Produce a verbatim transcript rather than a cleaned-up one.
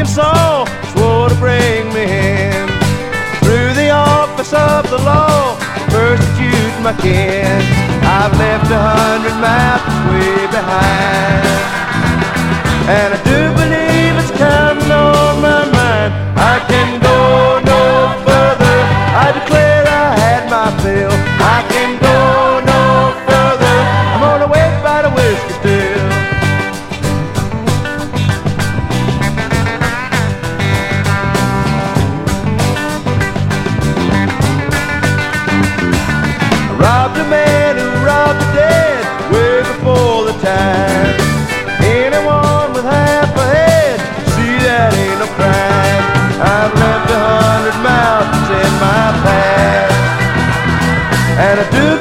Arkansas, swore to bring me in. Through the office of the law, persecute my kin. I've left a hundred mountains way behind, and I do believe it's counting on my mind. I can go no further, I declare I had my fill. I can go no further, I'm gonna wait by the whiskey still. I robbed a man who robbed the dead way before the time. Anyone with half a head, see that ain't no crime. I've left a hundred mountains in my past, and I do